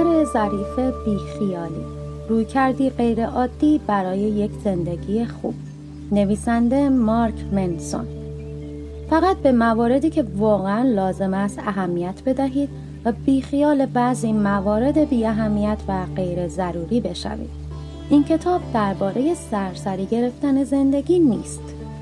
شعر ظریف بیخیالی، رویکردی غیر عادی برای یک زندگی خوب. نویسنده مارک منسون. فقط به مواردی که واقعا لازم است اهمیت بدهید و بیخیال بعضی موارد بی اهمیت و غیر ضروری بشوید. این کتاب درباره سرسری گرفتن زندگی نیست.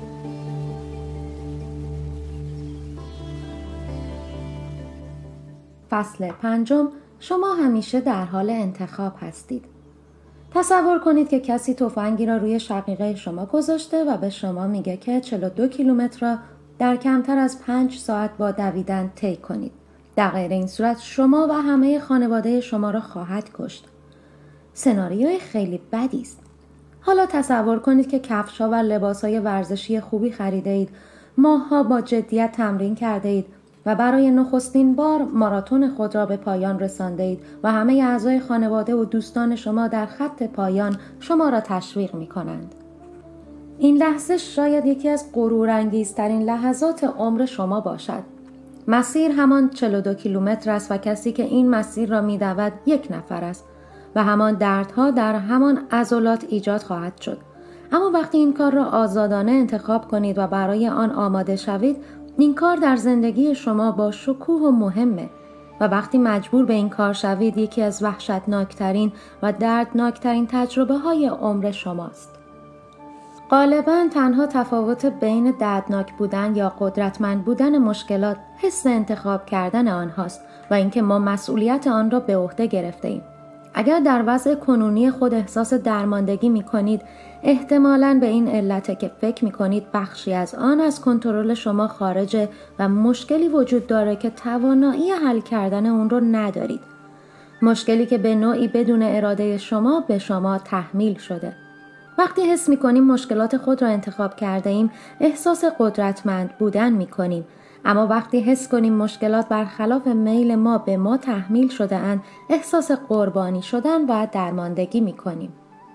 فصل 5. شما همیشه در حال انتخاب هستید. تصور کنید که کسی تفنگی را روی شقیقه شما گذاشته و به شما میگه که 42 کیلومتر را در کمتر از 5 ساعت با دویدن طی کنید. در غیر این صورت شما و همه خانواده شما را خواهد کشت. سناریوی خیلی بدی است. حالا تصور کنید که کفش‌ها و لباس‌های ورزشی خوبی خریده اید، ماه‌ها با جدیت تمرین کرده اید و برای نخستین بار ماراتون خود را به پایان رسانده اید و همه اعضای خانواده و دوستان شما در خط پایان شما را تشویق می‌کنند. این لحظه شاید یکی از غرورانگیزترین لحظات عمر شما باشد. مسیر همان 42 کیلومتر است و کسی که این مسیر را می‌دود یک نفر است و همان دردها در همان عضلات ایجاد خواهد شد. اما وقتی این کار را آزادانه انتخاب کنید و برای آن آماده شوید، این کار در زندگی شما با شکوه و مهمه و وقتی مجبور به این کار شوید یکی از وحشتناکترین و دردناکترین تجربه های عمر شماست. غالباً تنها تفاوت بین دردناک بودن یا قدرتمند بودن مشکلات حس انتخاب کردن آنهاست و اینکه ما مسئولیت آن را به عهده گرفته ایم. اگر در وضع کنونی خود احساس درماندگی می کنید، احتمالاً به این علته که فکر می کنید بخشی از آن از کنترل شما خارجه و مشکلی وجود داره که توانایی حل کردن اون رو ندارید. مشکلی که به نوعی بدون اراده شما به شما تحمیل شده. وقتی حس می کنیم مشکلات خود را انتخاب کرده ایم، احساس قدرتمند بودن می کنیم. اما وقتی حس کنیم مشکلات برخلاف میل ما به ما تحمیل شده اند، احساس قربانی شدن و درماندگی می کنیم.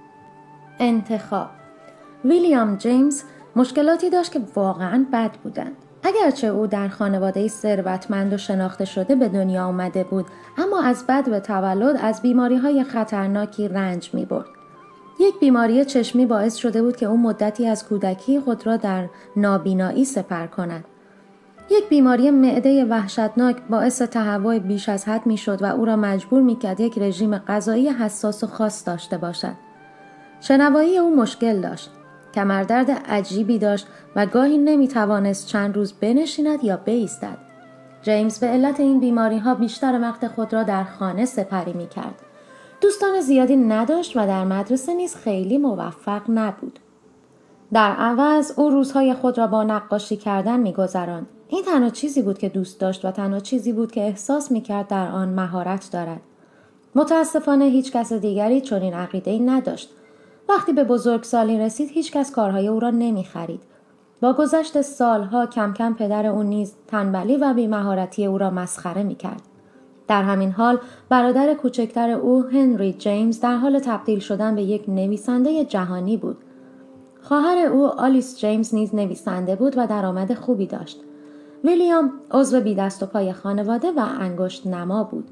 انتخاب. ویلیام جیمز مشکلاتی داشت که واقعاً بد بودند. اگرچه او در خانواده ثروتمند و شناخته شده به دنیا آمده بود، اما از بد به تولد از بیماری‌های خطرناکی رنج می‌برد. یک بیماری چشمی باعث شده بود که او مدتی از کودکی خود را در نابینایی سپر کند. یک بیماری معده وحشتناک باعث تهوع بیش از حد می‌شد و او را مجبور می‌کرد یک رژیم غذایی حساس و خاص داشته باشد. شنوایی او مشکل داشت. کمردرد عجیبی داشت و گاهی نمی‌توانست چند روز بنشیند یا بایستد. جیمز به علت این بیماری‌ها بیشتر وقت خود را در خانه سپری می‌کرد. دوستان زیادی نداشت و در مدرسه نیز خیلی موفق نبود. در عوض او روزهای خود را با نقاشی کردن می‌گذراند. این تنها چیزی بود که دوست داشت و تنها چیزی بود که احساس می‌کرد در آن مهارت دارد. متاسفانه هیچ کس دیگری چنین عقیده‌ای نداشت. وقتی به بزرگسالی رسید هیچ کس کارهای او را نمی‌خرید. با گذشت سالها کم کم پدر او نیز تنبلی و بی‌مهارتی او را مسخره می‌کرد. در همین حال برادر کوچکتر او هنری جیمز در حال تبدیل شدن به یک نویسنده جهانی بود. خواهر او آلیس جیمز نیز نویسنده بود و درآمد خوبی داشت. ویلیام عضو بی دست و پای خانواده و انگشت نما بود.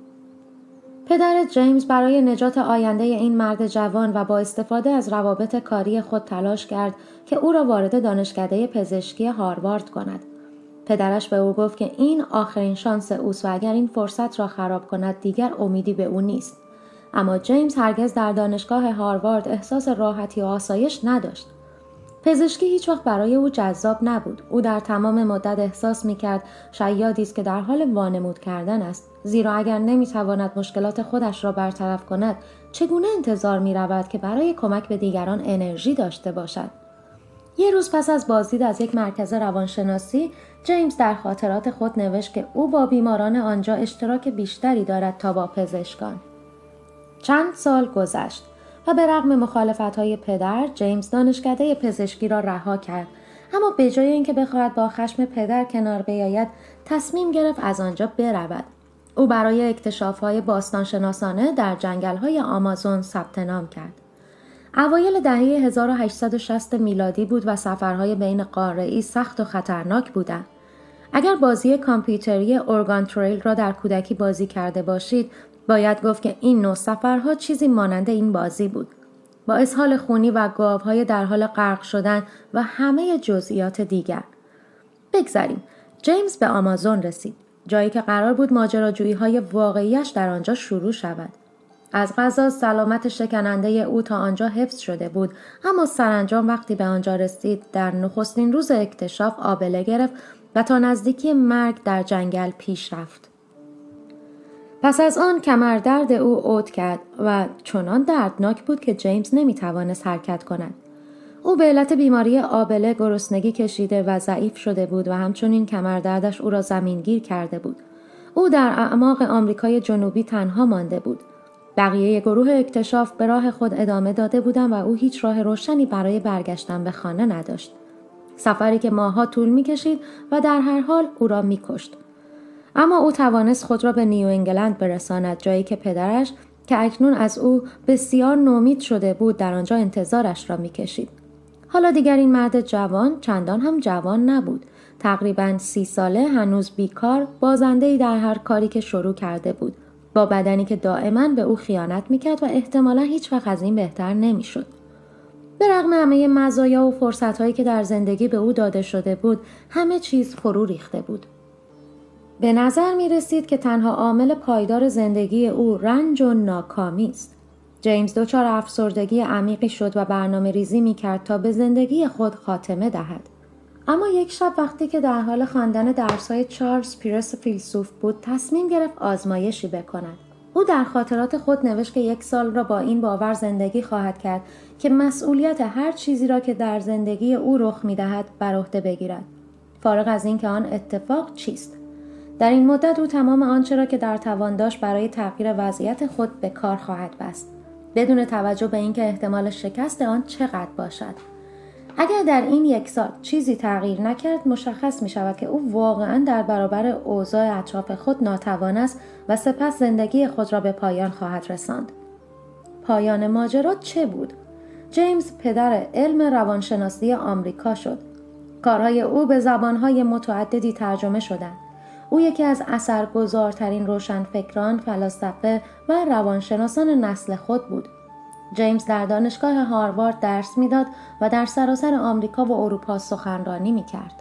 پدر جیمز برای نجات آینده این مرد جوان و با استفاده از روابط کاری خود تلاش کرد که او را وارد دانشکده پزشکی هاروارد کند. پدرش به او گفت که این آخرین شانس اوست و اگر این فرصت را خراب کند دیگر امیدی به او نیست. اما جیمز هرگز در دانشگاه هاروارد احساس راحتی و آسایش نداشت. پزشکی هیچ وقت برای او جذاب نبود. او در تمام مدت احساس می‌کرد شیادی است که در حال وانمود کردن است، زیرا اگر نمی‌تواند مشکلات خودش را برطرف کند، چگونه انتظار می‌رود که برای کمک به دیگران انرژی داشته باشد؟ یه روز پس از بازدید از یک مرکز روانشناسی، جیمز در خاطرات خود نوشت که او با بیماران آنجا اشتراک بیشتری دارد تا با پزشکان. چند سال گذشت و به رغم مخالفت‌های پدر، جیمز دانشکده پزشکی را رها کرد. اما به جای اینکه بخواهد با خشم پدر کنار بیاید، تصمیم گرفت از آنجا برود. او برای اکتشاف‌های باستانشناسانه در جنگل‌های آمازون ثبت نام کرد. اوایل دهه 1860 میلادی بود و سفرهای بین قاره‌ای سخت و خطرناک بودند. اگر بازی کامپیوتری اورگان تریل را در کودکی بازی کرده باشید، باید گفت که این نوع سفرها چیزی مانند این بازی بود. با اسهال خونی و گاوهای در حال غرق شدن و همه جزئیات دیگر. بگذریم. جیمز به آمازون رسید. جایی که قرار بود ماجراجویی‌های واقعیش در آنجا شروع شود. از قضا سلامت شکننده او تا آنجا حفظ شده بود، اما سرانجام وقتی به آنجا رسید در نخستین روز اکتشاف آبله گرفت و تا نزدیکی مرگ در جنگل پیش رفت. پس از آن کمردرد او عود کرد و چنان دردناک بود که جیمز نمیتوانست حرکت کند. او به علت بیماری آبله گرسنگی کشیده و ضعیف شده بود و همچنین کمردردش او را زمینگیر کرده بود. او در اعماق آمریکای جنوبی تنها مانده بود. بقیه گروه اکتشاف به راه خود ادامه داده بودند و او هیچ راه روشنی برای برگشتن به خانه نداشت. سفری که ماه‌ها طول می‌کشید و در هر حال او را می‌کشت. اما او توانست خود را به نیو انگلند برساند، جایی که پدرش که اکنون از او بسیار نومید شده بود در آنجا انتظارش را می‌کشید. حالا دیگر این مرد جوان چندان هم جوان نبود. تقریباً 30 ساله، هنوز بیکار، بازنده‌ای در هر کاری که شروع کرده بود. با بدنی که دائما به او خیانت میکرد و احتمالا هیچ وقت از این بهتر نمیشد. به رغم همه مزایا و فرصتهایی که در زندگی به او داده شده بود، همه چیز فرو ریخته بود. به نظر می رسید که تنها عامل پایدار زندگی او رنج و ناکامی است. جیمز دچار افسردگی عمیقی شد و برنامه ریزی می کرد تا به زندگی خود خاتمه دهد. اما یک شب وقتی که در حال خواندن درس‌های چارلز پیرس فیلسوف بود، تصمیم گرفت آزمایشی بکند. او در خاطرات خود نوشت که 1 سال را با این باور زندگی خواهد کرد که مسئولیت هر چیزی را که در زندگی او رخ می‌دهد بر عهده بگیرد، فارغ از این که آن اتفاق چیست. در این مدت او تمام آنچه را که در توان داشت برای تغییر وضعیت خود به کار خواهد بست، بدون توجه به اینکه احتمال شکست آن چقدر باشد. اگر در این 1 سال چیزی تغییر نکرد، مشخص می شود که او واقعاً در برابر اوضاع اطراف خود ناتوان است و سپس زندگی خود را به پایان خواهد رساند. پایان ماجرا چه بود؟ جیمز پدر علم روانشناسی آمریکا شد. کارهای او به زبانهای متعددی ترجمه شدند. او یکی از اثرگذارترین روشنفکران، فلاسفه و روانشناسان نسل خود بود. جیمز در دانشگاه هاروارد درس میداد و در سراسر آمریکا و اروپا سخنرانی میکرد.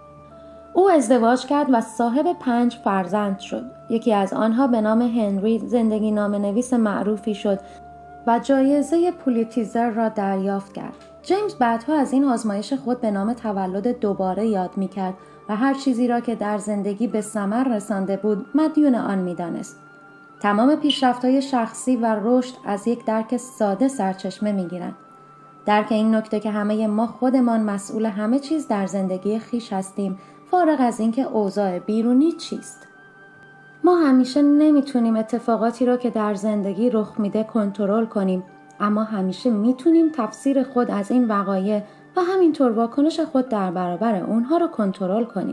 او ازدواج کرد و صاحب 5 فرزند شد. یکی از آنها به نام هنری زندگی نامه‌نویس معروفی شد و جایزه پولیتزر را دریافت کرد. جیمز بعدها از این آزمایش خود به نام تولد دوباره یاد میکرد و هر چیزی را که در زندگی به ثمر رسانده بود مدیون آن میدانست. تمام پیشرفت‌های شخصی و رشد از یک درک ساده سرچشمه می‌گیرند. درک این نکته که همه ما خودمان مسئول همه چیز در زندگی خویش هستیم، فارغ از اینکه اوضاع بیرونی چیست. ما همیشه نمیتونیم اتفاقاتی را که در زندگی رخ میده کنترل کنیم، اما همیشه میتونیم تفسیر خود از این وقایع و همینطور واکنش خود در برابر اونها را کنترل کنیم.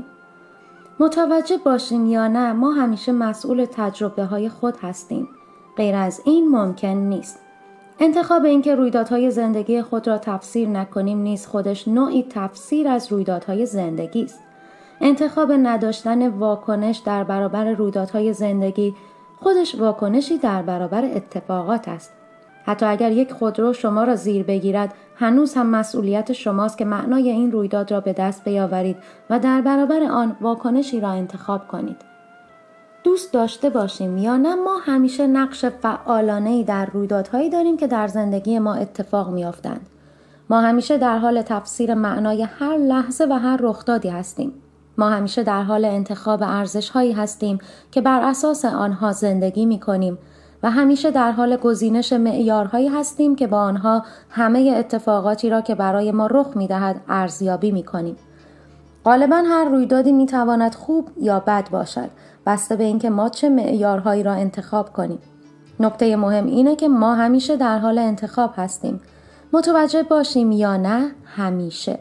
متوجه باشیم یا نه، ما همیشه مسئول تجربه های خود هستیم. غیر از این ممکن نیست. انتخاب اینکه رویدادهای زندگی خود را تفسیر نکنیم نیز خودش نوعی تفسیر از رویدادهای زندگی است. انتخاب نداشتن واکنش در برابر رویدادهای زندگی خودش واکنشی در برابر اتفاقات است. حتی اگر یک خودرو شما را زیر بگیرد، هنوز هم مسئولیت شماست که معنای این رویداد را به دست بیاورید و در برابر آن واکنشی را انتخاب کنید. دوست داشته باشیم یا نه، ما همیشه نقش فعالانه‌ای در رویدادهایی داریم که در زندگی ما اتفاق می‌افتند. ما همیشه در حال تفسیر معنای هر لحظه و هر رخدادی هستیم. ما همیشه در حال انتخاب ارزش‌هایی هستیم که بر اساس آنها زندگی می‌کنیم و همیشه در حال گزینش معیارهایی هستیم که با آنها همه اتفاقاتی را که برای ما رخ می‌دهد ارزیابی می‌کنیم. غالباً هر رویدادی می‌تواند خوب یا بد باشد، بسته به اینکه ما چه معیارهایی را انتخاب کنیم. نکته مهم اینه که ما همیشه در حال انتخاب هستیم. متوجه باشیم یا نه، همیشه.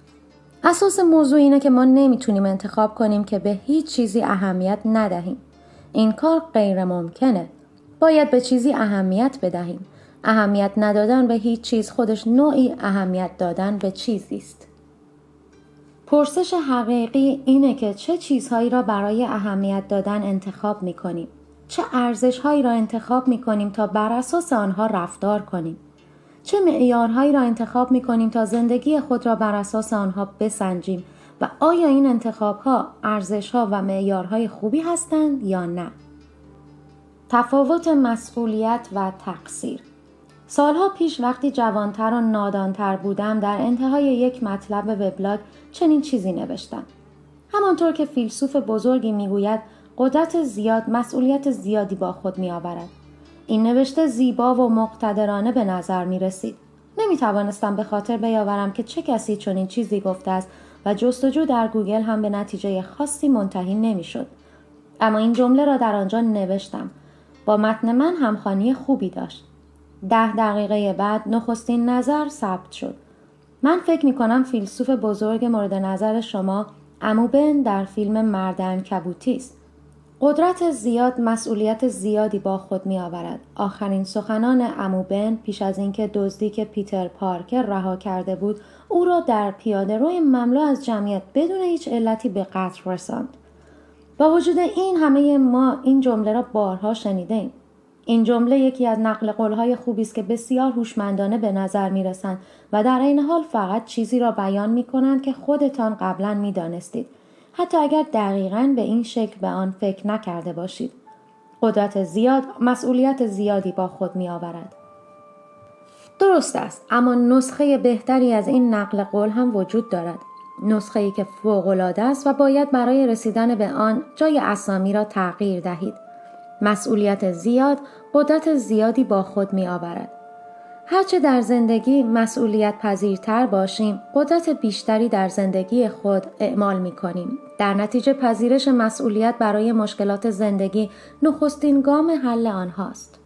اساس موضوع اینه که ما نمیتونیم انتخاب کنیم که به هیچ چیزی اهمیت ندهیم. این کار غیر ممکنه. باید به چیزی اهمیت بدهیم. اهمیت ندادن به هیچ چیز خودش نوعی اهمیت دادن به چیزی است. پرسش حقیقی اینه که چه چیزهایی را برای اهمیت دادن انتخاب می‌کنیم. چه ارزش‌هایی را انتخاب می‌کنیم تا بر اساس آنها رفتار کنیم؟ چه معیارهایی را انتخاب می‌کنیم تا زندگی خود را بر اساس آنها بسنجیم و آیا این انتخاب‌ها ارزش‌ها و معیارهای خوبی هستند یا نه؟ تفاوت مسئولیت و تقصیر. سالها پیش وقتی جوانتر و نادانتر بودم در انتهای یک مطلب وبلاگ چنین چیزی نوشتم. همانطور که فیلسوف بزرگی میگوید قدرت زیاد مسئولیت زیادی با خود میآورد. این نوشته زیبا و مقتدرانه به نظر می رسید. نمی توانستم به خاطر بیاورم که چه کسی چنین چیزی گفته است و جستجو در گوگل هم به نتیجه خاصی منتهی نمی شد. اما این جمله را در آنجا نوشتم. با متن من همخوانی خوبی داشت. 10 دقیقه بعد نخستین نظر ثبت شد. من فکر می کنم فیلسوف بزرگ مورد نظر شما عمو بن در فیلم مرد عنکبوتی است. قدرت زیاد مسئولیت زیادی با خود می آورد. آخرین سخنان عمو بن پیش از اینکه دزدی که پیتر پارکر رها کرده بود او را در پیاده‌روی مملو از جمعیت بدون هیچ علتی به قتل رساند. با وجود این همه ما این جمله را بارها شنیدیم. این جمله یکی از نقل قول‌های خوبی است که بسیار هوشمندانه به نظر می‌رسند و در عین حال فقط چیزی را بیان می‌کنند که خودتان قبلا می‌دانستید، حتی اگر دقیقاً به این شکل به آن فکر نکرده باشید. قدرت زیاد مسئولیت زیادی با خود می‌آورد. درست است، اما نسخه بهتری از این نقل قول هم وجود دارد. نسخه‌ای که فوق‌العاده است و باید برای رسیدن به آن جای اسامی را تغییر دهید. مسئولیت زیاد قدرت زیادی با خود می آورد. هرچه در زندگی مسئولیت پذیرتر باشیم، قدرت بیشتری در زندگی خود اعمال می کنیم. در نتیجه پذیرش مسئولیت برای مشکلات زندگی نخستین گام حل آنهاست.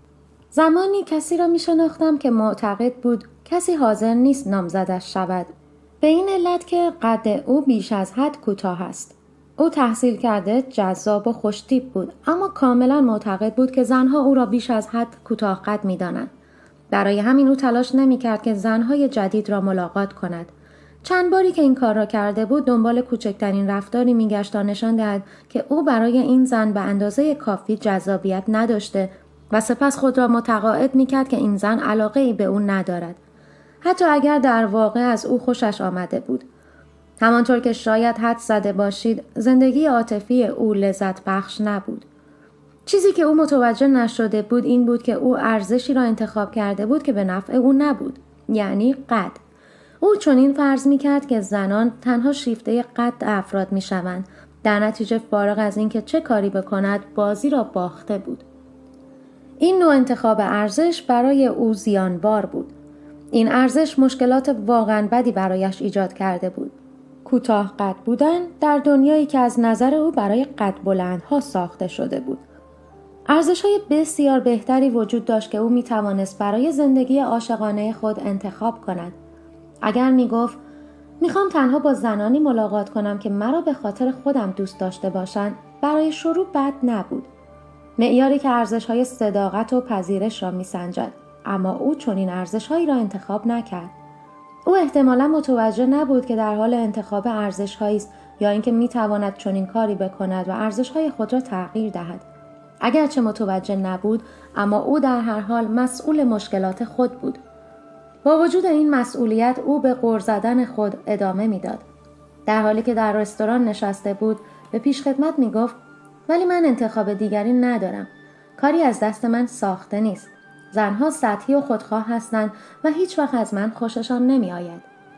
زمانی کسی را می شناختم که معتقد بود کسی حاضر نیست نامزدش شود. به این علت که قد او بیش از حد کوتاه است. او تحصیل کرده، جذاب و خوش‌تیپ بود، اما کاملا معتقد بود که زنها او را بیش از حد کوتاه قد می‌دانند. برای همین او تلاش نمی‌کرد که زنهای جدید را ملاقات کند. چند باری که این کار را کرده بود، دنبال کوچکترین رفتاری می‌گشت تا نشان دهد که او برای این زن به اندازه کافی جذابیت نداشته و سپس خود را متقاعد می‌کرد که این زن علاقه‌ای به او ندارد. حتی اگر در واقع از او خوشش آمده بود. همانطور که شاید حد زده باشید، زندگی عاطفی او لذت بخش نبود. چیزی که او متوجه نشده بود این بود که او ارزشی را انتخاب کرده بود که به نفع او نبود، یعنی قد. او چنین فرض می‌کرد که زنان تنها شیفته قد افراد می‌شوند، در نتیجه فارغ از اینکه چه کاری بکند بازی را باخته بود. این نوع انتخاب ارزش برای او زیانبار بود. این ارزش مشکلات واقعاً بدی برایش ایجاد کرده بود. کوتاه قد بودن در دنیایی که از نظر او برای قد بلندها ساخته شده بود. ارزش‌های بسیار بهتری وجود داشت که او می‌توانست برای زندگی عاشقانه خود انتخاب کند. اگر می‌گفت می‌خوام تنها با زنانی ملاقات کنم که مرا به خاطر خودم دوست داشته باشند، برای شروع بد نبود. معیاری که ارزش‌های صداقت و پذیرش را می‌سنجد، اما او چنین ارزش‌هایی را انتخاب نکرد. او احتمالاً متوجه نبود که در حال انتخاب ارزش‌هایی است یا اینکه می‌تواند چنین کاری بکند و ارزش‌های خود را تغییر دهد. اگرچه متوجه نبود، اما او در هر حال مسئول مشکلات خود بود. با وجود این مسئولیت او به غر زدن خود ادامه می‌داد. در حالی که در رستوران نشسته بود، به پیشخدمت می‌گفت ولی من انتخاب دیگری ندارم. کاری از دست من ساخته نیست. زنها سطحی و خودخواه هستند و هیچ وقت از من خوششان نمی آید.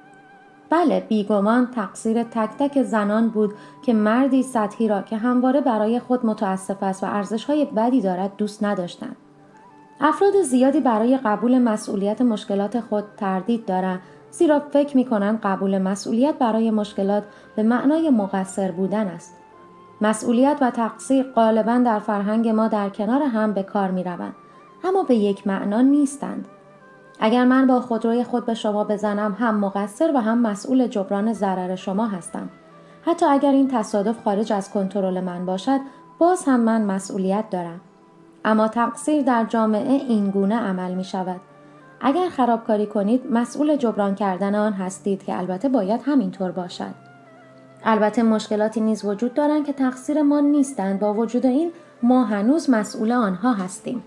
بله، بیگمان تقصیر تک تک زنان بود که مردی سطحی را که همواره برای خود متاسف است و ارزش‌های بدی دارد دوست نداشتند. افراد زیادی برای قبول مسئولیت مشکلات خود تردید دارند، زیرا فکر می‌کنند قبول مسئولیت برای مشکلات به معنای مقصر بودن است. مسئولیت و تقصیر غالباً در فرهنگ ما در کنار هم به کار می‌روند، اما به یک معنا نیستند. اگر من با خودروی خود به شما بزنم، هم مقصر و هم مسئول جبران ضرر شما هستم. حتی اگر این تصادف خارج از کنترل من باشد، باز هم من مسئولیت دارم. اما تقصیر در جامعه این گونه عمل می شود. اگر خرابکاری کنید، مسئول جبران کردن آن هستید که البته باید همینطور باشد. البته مشکلاتی نیز وجود دارند که تقصیر ما نیستند. با وجود این ما هنوز مسئول آنها هستیم.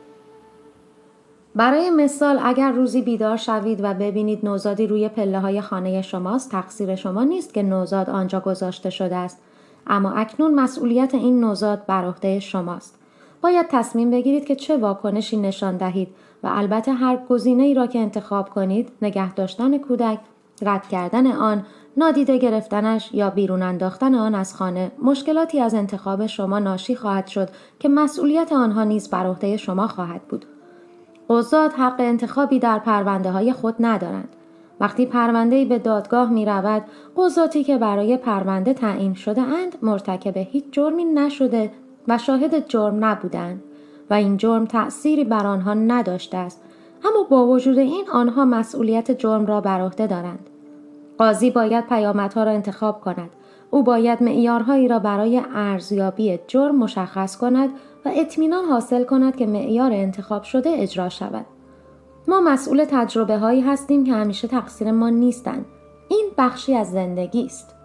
برای مثال اگر روزی بیدار شوید و ببینید نوزادی روی پله‌های خانه شماست، تقصیر شما نیست که نوزاد آنجا گذاشته شده است، اما اکنون مسئولیت این نوزاد بر عهده شماست. باید تصمیم بگیرید که چه واکنشی نشان دهید و البته هر گزینه‌ای را که انتخاب کنید، نگه داشتن کودک، رد کردن آن، نادیده گرفتنش یا بیرون انداختن آن از خانه، مشکلاتی از انتخاب شما ناشی خواهد شد که مسئولیت آنها نیز بر عهده شما خواهد بود. قضات حق انتخابی در پرونده‌های خود ندارند. وقتی پرونده‌ای به دادگاه می‌رود، قضاتی که برای پرونده تعیین شده اند مرتکب هیچ جرمی نشده و شاهد جرم نبودند و این جرم تأثیری بر آنها نداشته است، اما با وجود این آنها مسئولیت جرم را بر عهده دارند. قاضی باید پیامدها را انتخاب کند. او باید معیارهایی را برای ارزیابی جرم مشخص کند و اطمینان حاصل کند که معیار انتخاب شده اجرا شود. ما مسئول تجربه هایی هستیم که همیشه تقصیر ما نیستند. این بخشی از زندگی است.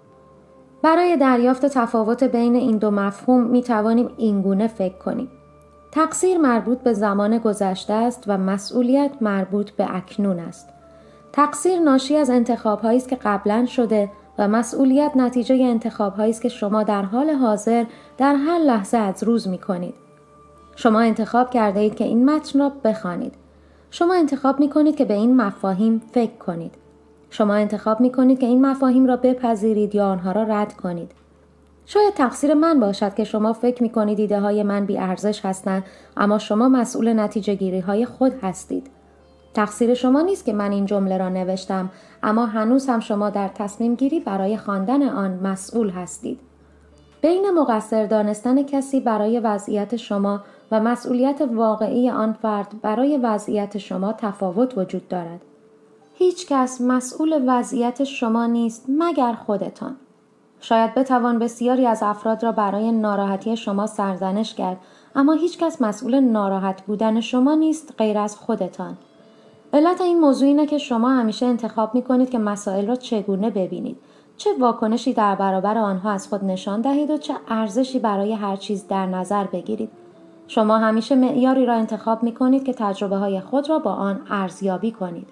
برای دریافت تفاوت بین این دو مفهوم می توانیم اینگونه فکر کنیم. تقصیر مربوط به زمان گذشته است و مسئولیت مربوط به اکنون است. تقصیر ناشی از انتخاب‌هایی است که قبلاً شده و مسئولیت نتیجه انتخاب‌هایی است که شما در حال حاضر در هر لحظه از روز می‌کنید. شما انتخاب کرده اید که این متن را بخوانید. شما انتخاب می‌کنید که به این مفاهیم فکر کنید. شما انتخاب می‌کنید که این مفاهیم را بپذیرید یا آنها را رد کنید. شاید تقصیر من باشد که شما فکر می‌کنید ایده‌های من بی‌ارزش هستند، اما شما مسئول نتیجه‌گیری‌های خود هستید. تقصیر شما نیست که من این جمله را نوشتم، اما هنوز هم شما در تصمیم گیری برای خواندن آن مسئول هستید. بین مقصر دانستن کسی برای وضعیت شما و مسئولیت واقعی آن فرد برای وضعیت شما تفاوت وجود دارد. هیچ کس مسئول وضعیت شما نیست مگر خودتان. شاید بتوان بسیاری از افراد را برای ناراحتی شما سرزنش کرد، اما هیچ کس مسئول ناراحت بودن شما نیست غیر از خودتان. علت این موضوع اینه که شما همیشه انتخاب می‌کنید که مسائل را چگونه ببینید، چه واکنشی در برابر آنها از خود نشان دهید و چه ارزشی برای هر چیز در نظر بگیرید. شما همیشه معیاری را انتخاب می‌کنید که تجربه‌های خود را با آن ارزیابی کنید.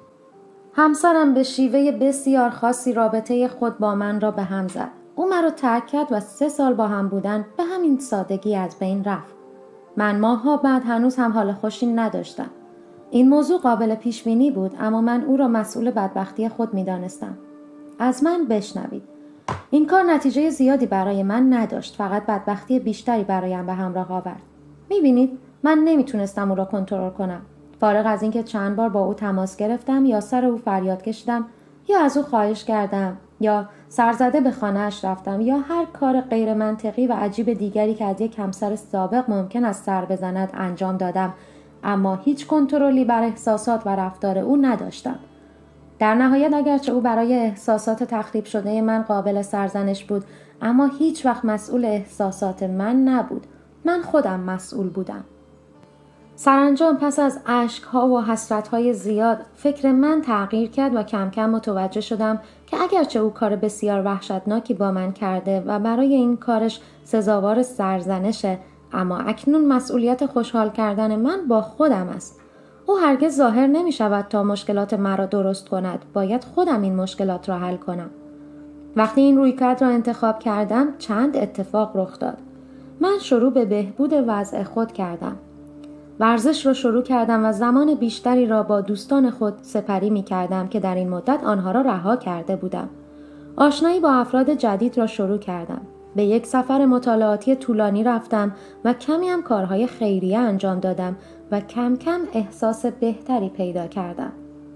همسرم به شیوه بسیار خاصی رابطه خود با من را به هم زد. او مرا ترک کرد و 3 سال با هم بودن به همین سادگی از بین رفت. من ماه‌ها بعد هنوز هم حال خوشی نداشتم. این موضوع قابل پیش بینی بود، اما من او را مسئول بدبختی خود می دانستم. از من بشنوید. این کار نتیجه زیادی برای من نداشت، فقط بدبختی بیشتری برایم به همراه آورد. می بینید من نمی تونستم او را کنترل کنم. فارغ از اینکه چند بار با او تماس گرفتم یا سر او فریاد کشیدم یا از او خواهش کردم یا سرزده به خانه‌اش رفتم یا هر کار غیر منطقی و عجیب دیگری که از یک همسر سابق ممکن است سر بزند انجام دادم، اما هیچ کنترلی بر احساسات و رفتار او نداشتم. در نهایت اگرچه او برای احساسات تخریب شده من قابل سرزنش بود، اما هیچ وقت مسئول احساسات من نبود. من خودم مسئول بودم. سرانجام پس از اشک‌ها و حسرت‌های زیاد فکر من تغییر کرد و کم کم متوجه شدم که اگرچه او کار بسیار وحشتناکی با من کرده و برای این کارش سزاوار سرزنشه، اما اکنون مسئولیت خوشحال کردن من با خودم است. او هرگز ظاهر نمی شود تا مشکلات مرا درست کند. باید خودم این مشکلات را حل کنم. وقتی این رویکرد را انتخاب کردم چند اتفاق رخ داد. من شروع به بهبود وضع خود کردم. ورزش را شروع کردم و زمان بیشتری را با دوستان خود سپری می کردم که در این مدت آنها را رها کرده بودم. آشنایی با افراد جدید را شروع کردم. به یک سفر مطالعاتی طولانی رفتم و کمی هم کارهای خیریه انجام دادم و کم کم احساس بهتری پیدا کردم.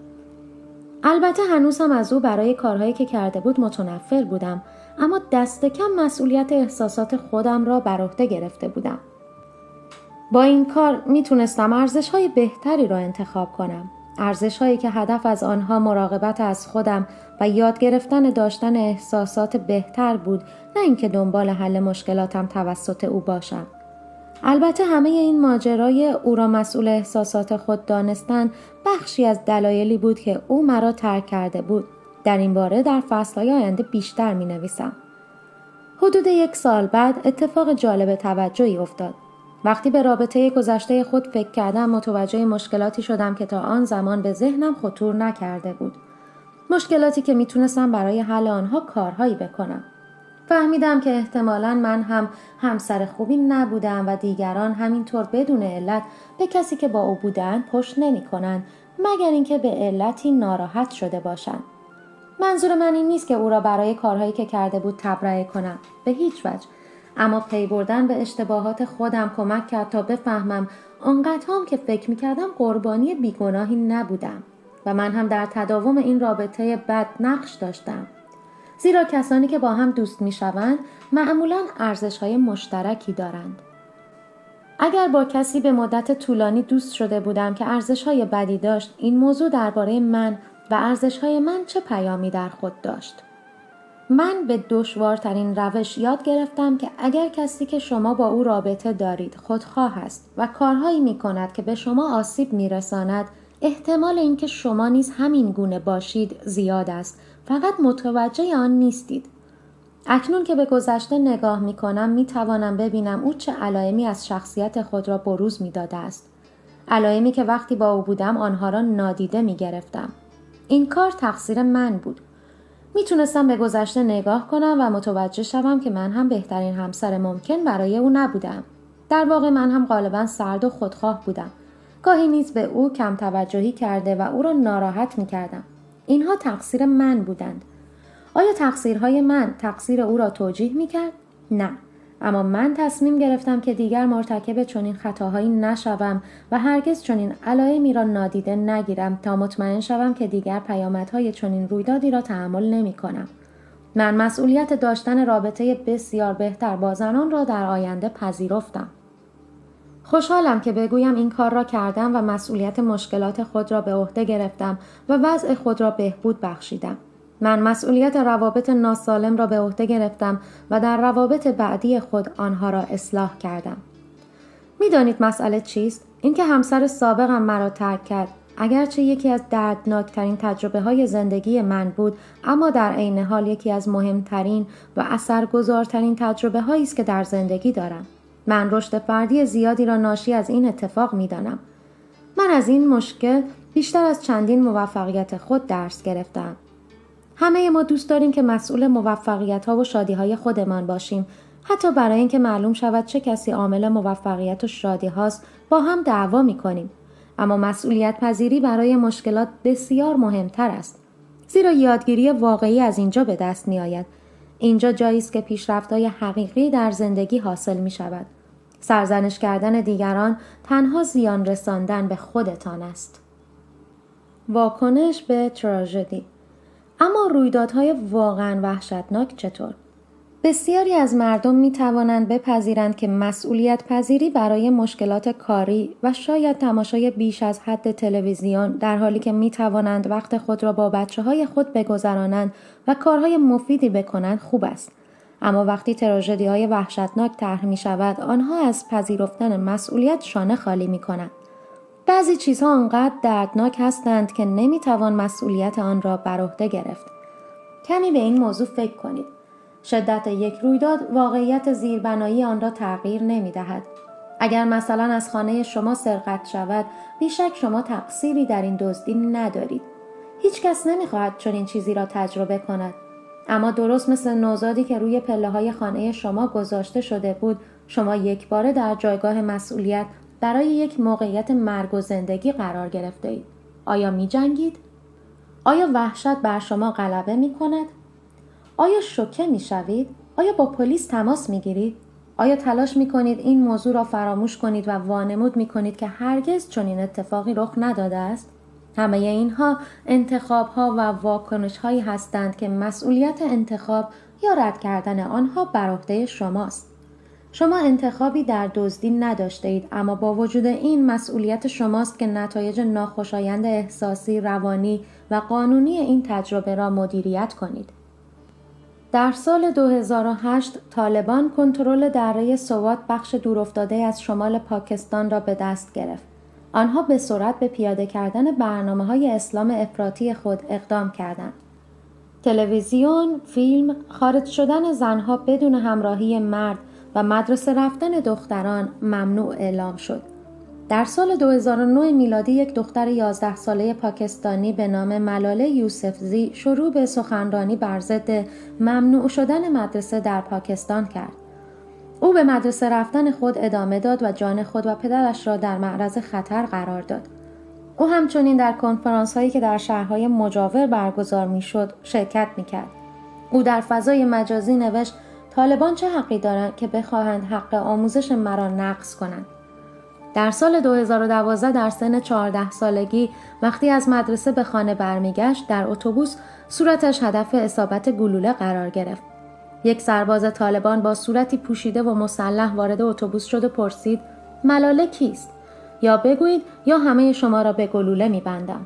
البته هنوز هم از او برای کارهایی که کرده بود متنفر بودم، اما دست کم مسئولیت احساسات خودم را بر عهده گرفته بودم. با این کار میتونستم ارزش‌های بهتری را انتخاب کنم. ارزش‌هایی که هدف از آنها مراقبت از خودم و یاد گرفتن داشتن احساسات بهتر بود، نه اینکه دنبال حل مشکلاتم توسط او باشم. البته همه این ماجرای او را مسئول احساسات خود دانستن بخشی از دلایلی بود که او مرا ترک کرده بود. در این باره در فصل‌های آینده بیشتر می‌نویسم. حدود 1 سال بعد اتفاق جالب توجهی افتاد. وقتی به رابطه گذشته خود فکر کردم متوجه مشکلاتی شدم که تا آن زمان به ذهنم خطور نکرده بود. مشکلاتی که میتونستم برای حل آنها کارهایی بکنم. فهمیدم که احتمالاً من هم همسر خوبی نبودم و دیگران همینطور بدون علت به کسی که با او بودند پشت نمی‌کنند مگر اینکه به علتی ناراحت شده باشند. منظور من این نیست که او را برای کارهایی که کرده بود تبرئه کنم، به هیچ وجه. اما پی بردن به اشتباهات خودم کمک کرد تا بفهمم آنقدر هم که فکر می‌کردم قربانی بیگناهی نبودم و من هم در تداوم این رابطه بد نقش داشتم. زیرا کسانی که با هم دوست می‌شوند معمولاً ارزش‌های مشترکی دارند. اگر با کسی به مدت طولانی دوست شده بودم که ارزش‌های بدی داشت، این موضوع درباره من و ارزش‌های من چه پیامی در خود داشت؟ من به دشوارترین روش یاد گرفتم که اگر کسی که شما با او رابطه دارید خودخواه است و کارهایی می‌کند که به شما آسیب می‌رساند، احتمال اینکه شما نیز همین گونه باشید زیاد است، فقط متوجه آن نیستید. اکنون که به گذشته نگاه می‌کنم می‌توانم ببینم او چه علائمی از شخصیت خود را بروز می‌داده است. علائمی که وقتی با او بودم آنها را نادیده می‌گرفتم. این کار تقصیر من بود. میتونستم به گذشته نگاه کنم و متوجه شوم که من هم بهترین همسر ممکن برای او نبودم. در واقع من هم غالباً سرد و خودخواه بودم. گاهی نیز به او کم توجهی کرده و او را ناراحت میکردم. اینها تقصیر من بودند. آیا تقصیرهای من تقصیر او را توجیه میکرد؟ نه. اما من تصمیم گرفتم که دیگر مرتکب چنین خطاهایی نشوم و هرگز چنین علائمی را نادیده نگیرم تا مطمئن شوم که دیگر پیامدهای چنین رویدادی را تحمل نمی‌کنم. من مسئولیت داشتن رابطه بسیار بهتر با زنان را در آینده پذیرفتم. خوشحالم که بگویم این کار را کردم و مسئولیت مشکلات خود را به عهده گرفتم و وضع خود را بهبود بخشیدم. من مسئولیت روابط ناسالم را به عهده گرفتم و در روابط بعدی خود آنها را اصلاح کردم. می‌دانید مسئله چیست؟ اینکه همسر سابقم مرا ترک کرد. اگرچه یکی از دردناکترین تجربه‌های زندگی من بود، اما در عین حال یکی از مهمترین و اثرگذارترین تجربه‌هایی است که در زندگی دارم. من رشد فردی زیادی را ناشی از این اتفاق می‌دانم. من از این مشکل بیشتر از چندین موفقیت خود درس گرفتم. همه ما دوست داریم که مسئول موفقیت‌ها و شادی‌های خودمان باشیم، حتی برای اینکه معلوم شود چه کسی عامل موفقیت و شادی هاست با هم دعوا می‌کنیم. اما مسئولیت پذیری برای مشکلات بسیار مهمتر است. زیرا یادگیری واقعی از اینجا به دست می‌آید. اینجا جایی است که پیشرفت‌های حقیقی در زندگی حاصل می‌شود. سرزنش کردن دیگران تنها زیان رساندن به خودتان است. واکنش به تراژدی. اما رویدادهای واقعاً وحشتناک چطور؟ بسیاری از مردم می توانند بپذیرند که مسئولیت پذیری برای مشکلات کاری و شاید تماشای بیش از حد تلویزیون در حالی که می توانند وقت خود را با بچه‌های خود بگذرانند و کارهای مفیدی بکنند خوب است. اما وقتی تراژدی‌های وحشتناک طرح می شود، آنها از پذیرفتن مسئولیت شانه خالی می کنند. بعضی چیزها آنقدر دردناک هستند که نمیتوان مسئولیت آن را بر عهده گرفت. کمی به این موضوع فکر کنید. شدت یک رویداد واقعیت زیربنایی آن را تغییر نمیدهد. اگر مثلا از خانه شما سرقت شود، بیشک شما تقصیری در این دزدی ندارید. هیچ کس نمیخواهد چنین چیزی را تجربه کند. اما درست مثل نوزادی که روی پله‌های خانه شما گذاشته شده بود، شما یکباره در جایگاه مسئولیت برای یک موقعیت مرگ و زندگی قرار گرفته اید. آیا می جنگید؟ آیا وحشت بر شما غلبه می کند؟ آیا شوکه می شوید؟ آیا با پلیس تماس می گیرید؟ آیا تلاش می کنید این موضوع را فراموش کنید و وانمود می کنید که هرگز چنین اتفاقی رخ نداده است؟ همه اینها انتخاب‌ها و واکنش‌هایی هستند که مسئولیت انتخاب یا رد کردن آنها بر عهده شماست. شما انتخابی در دزدی نداشته اید، اما با وجود این مسئولیت شماست که نتایج ناخوشایند احساسی، روانی و قانونی این تجربه را مدیریت کنید. در سال 2008 طالبان کنترل دره سوات بخش دورافتاده از شمال پاکستان را به دست گرفت. آنها به سرعت به پیاده کردن برنامه‌های اسلام افراطی خود اقدام کردند. تلویزیون، فیلم، خارج شدن زنها بدون همراهی مرد و مدرسه رفتن دختران ممنوع اعلام شد. در سال 2009 میلادی یک دختر 11 ساله پاکستانی به نام ملاله یوسفزی شروع به سخنرانی بر ضد ممنوع شدن مدرسه در پاکستان کرد. او به مدرسه رفتن خود ادامه داد و جان خود و پدرش را در معرض خطر قرار داد. او همچنین در کنفرانس هایی که در شهرهای مجاور برگزار می شد شرکت می کرد. او در فضای مجازی نوشت طالبان چه حقی دارند که بخواهند حق آموزش مرا نقض کنند. در سال 2012 در سن 14 سالگی وقتی از مدرسه به خانه برمیگشت در اتوبوس صورتش هدف اصابت گلوله قرار گرفت. یک سرباز طالبان با صورتی پوشیده و مسلح وارد اتوبوس شد و پرسید ملاله کیست؟ یا بگویید یا همه شما را به گلوله می‌بندم.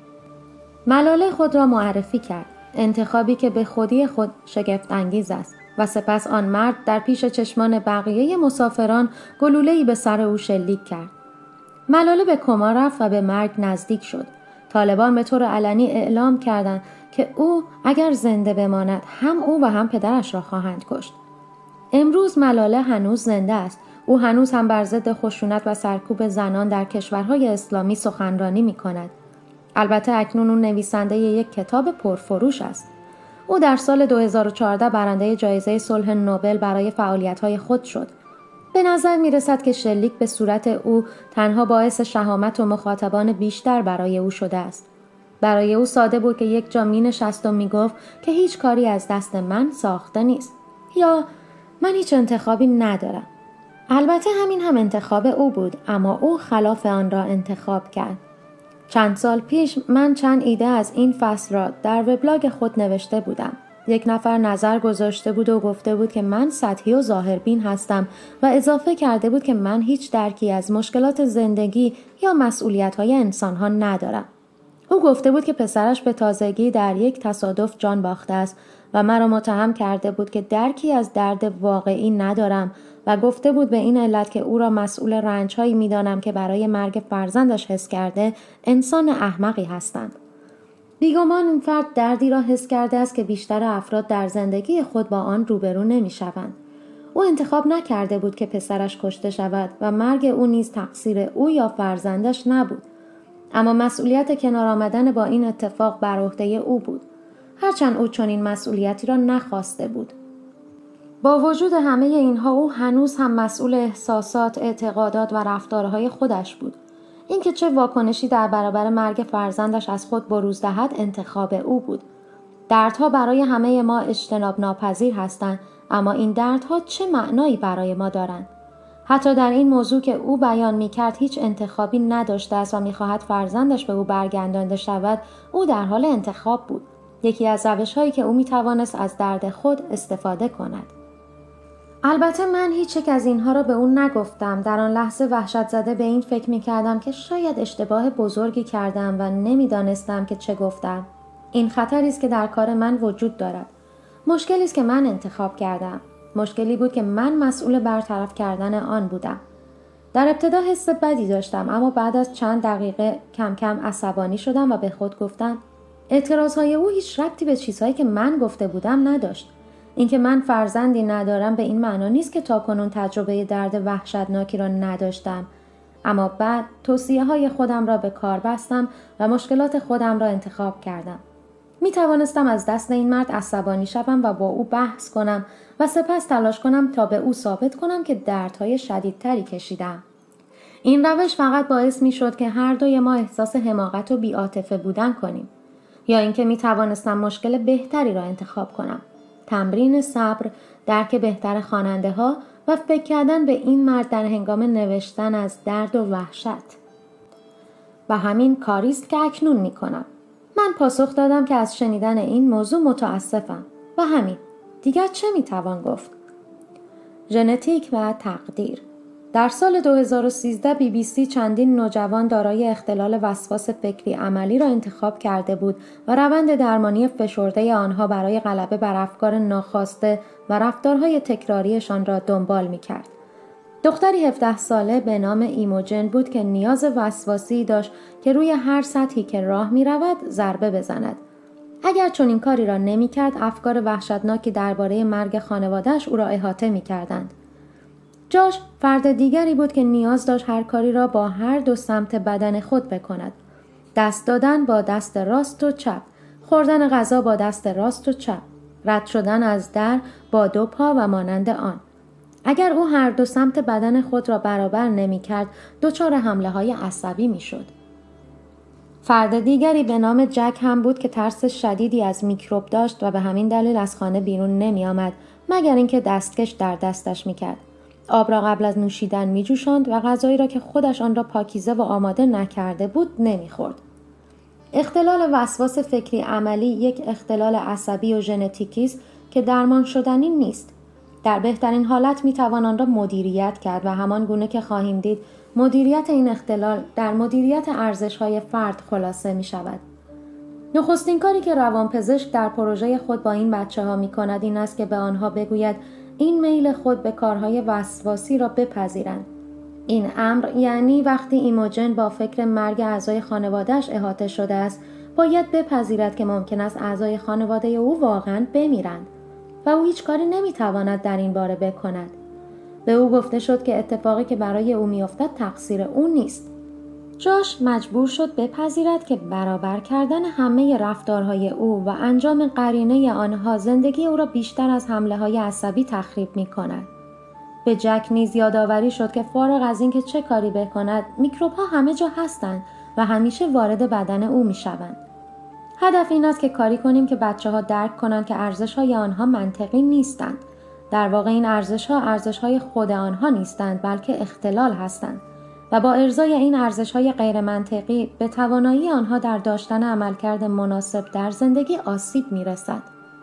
ملاله خود را معرفی کرد، انتخابی که به خودی خود شگفت انگیز است و سپس آن مرد در پیش چشمان بقیه مسافران گلوله‌ای به سر او شلیک کرد. ملاله به کما رفت و به مرگ نزدیک شد. طالبان به طور علنی اعلام کردند که او اگر زنده بماند هم او و هم پدرش را خواهند کشت. امروز ملاله هنوز زنده است. او هنوز هم بر ضد خشونت و سرکوب زنان در کشورهای اسلامی سخنرانی می‌کند. البته اکنون او نویسنده یک کتاب پرفروش است. او در سال 2014 برنده جایزه صلح نوبل برای فعالیت‌های خود شد. به نظر می‌رسد که شلیک به صورت او تنها باعث شهامت و مخاطبان بیشتر برای او شده است. برای او ساده بود که یک جا می‌نشست و می‌گفت که هیچ کاری از دست من ساخته نیست یا من هیچ انتخابی ندارم. البته همین هم انتخاب او بود، اما او خلاف آن را انتخاب کرد. چند سال پیش من چند ایده از این فصل را در وبلاگ خود نوشته بودم. یک نفر نظر گذاشته بود و گفته بود که من سطحی و ظاهربین هستم و اضافه کرده بود که من هیچ درکی از مشکلات زندگی یا مسئولیت‌های انسان‌ها ندارم. او گفته بود که پسرش به تازگی در یک تصادف جان باخته است و مرا متهم کرده بود که درکی از درد واقعی ندارم و گفته بود به این علت که او را مسئول رنج‌هایی می‌دانم که برای مرگ فرزندش حس کرده انسان احمقی هستند. بیگمان این فرد دردی را حس کرده است که بیشتر افراد در زندگی خود با آن روبرو نمی‌شوند. او انتخاب نکرده بود که پسرش کشته شود و مرگ او نیز تقصیر او یا فرزندش نبود. اما مسئولیت کنار آمدن با این اتفاق بر عهده او بود. هرچند او چنین مسئولیتی را نخواسته بود. با وجود همه اینها او هنوز هم مسئول احساسات، اعتقادات و رفتارهای خودش بود. اینکه چه واکنشی در برابر مرگ فرزندش از خود بروز دهد انتخاب او بود. دردها برای همه ما اجتناب ناپذیر هستند، اما این دردها چه معنایی برای ما دارند؟ حتی در این موضوع که او بیان می‌کرد هیچ انتخابی نداشته است و می‌خواهد فرزندش به او برگردانده شود، او در حال انتخاب بود. یکی از روش‌هایی که او می‌توانست از درد خود استفاده کند. البته من هیچ یک از اینها را به او نگفتم. در آن لحظه وحشت زده به این فکر می‌کردم که شاید اشتباه بزرگی کردم و نمی‌دانستم که چه گفتم. این خطری است که در کار من وجود دارد. مشکلی است که من انتخاب کردم. مشکلی بود که من مسئول برطرف کردن آن بودم. در ابتدا حس بدی داشتم، اما بعد از چند دقیقه کم کم عصبانی شدم و به خود گفتم اعتراضهای او هیچ ربطی به چیزهایی که من گفته بودم نداشت. اینکه من فرزندی ندارم به این معنا نیست که تاکنون تجربه درد وحشتناکی را نداشتم. اما بعد توصیه‌های خودم را به کار بستم و مشکلات خودم را انتخاب کردم. می توانستم از دست این مرد عصبانی شوم و با او بحث کنم و سپس تلاش کنم تا به او ثابت کنم که دردهای شدیدتری کشیدم. این روش فقط باعث می شد که هر دوی ما احساس حماقت و بی‌عاطفه بودن کنیم. یا اینکه می توانستم مشکل بهتری را انتخاب کنم. تمرین صبر، درک بهتر خواننده ها و فکر کردن به این مرد در هنگام نوشتن از درد و وحشت. و همین کاری است که اکنون می کنم. من پاسخ دادم که از شنیدن این موضوع متاسفم و همین. دیگر چه می توان گفت؟ ژنتیک و تقدیر. در سال 2013 BBC چندین نوجوان دارای اختلال وسواس فکری عملی را انتخاب کرده بود و روند درمانی فشرده آنها برای غلبه بر افکار ناخواسته و رفتارهای تکراریشان را دنبال می کرد. دختری 17 ساله به نام ایموجن بود که نیاز وسواسی داشت که روی هر سطحی که راه می رود ضربه بزند. اگر چنین کاری را نمی‌کرد، افکار وحشتناکی درباره مرگ خانواده‌اش او را احاطه می‌کردند. جاش فرد دیگری بود که نیاز داشت هر کاری را با هر دو سمت بدن خود بکند. دست دادن با دست راست و چپ، خوردن غذا با دست راست و چپ، رد شدن از در با دو پا و مانند آن. اگر او هر دو سمت بدن خود را برابر نمی‌کرد، دچار حمله‌های عصبی می‌شد. فرد دیگری به نام جک هم بود که ترس شدیدی از میکروب داشت و به همین دلیل از خانه بیرون نمی‌آمد مگر اینکه دستکش در دستش می‌کرد. آب را قبل از نوشیدن می‌جوشاند و غذایی را که خودش آن را پاکیزه و آماده نکرده بود نمی‌خورد. اختلال وسواس فکری عملی یک اختلال عصبی و ژنتیکی است که درمان شدنی نیست. در بهترین حالت می‌توان آن را مدیریت کرد و همان گونه که خواهیم دید مدیریت این اختلال در مدیریت ارزش‌های فرد خلاصه می‌شود. نخستین کاری که روانپزشک در پروژه خود با این بچه‌ها می‌کند این است که به آنها بگوید این میل خود به کارهای وسواسی را بپذیرند. این امر یعنی وقتی ایموجن با فکر مرگ اعضای خانواده‌اش احاطه شده است، باید بپذیرد که ممکن است اعضای خانواده او واقعاً بمیرند و او هیچ کاری نمی‌تواند در این باره بکند. به او گفته شد که اتفاقی که برای او می‌افتد تقصیر او نیست. جاش مجبور شد بپذیرد که برابر کردن همه رفتارهای او و انجام قرینه آنها زندگی او را بیشتر از حمله‌های عصبی تخریب می‌کند. به جک نیز یادآوری شد که فارغ از اینکه چه کاری بکند، میکروب‌ها همه جا هستند و همیشه وارد بدن او می‌شوند. هدف این است که کاری کنیم که بچه‌ها درک کنند که ارزش‌های آنها منطقی نیستند. در واقع این ارزش‌ها ارزش‌های خود آنها نیستند، بلکه اختلال هستند و با ارضای این ارزش‌های غیر منطقی به توانایی آنها در داشتن عملکرد مناسب در زندگی آسیب می‌رسد.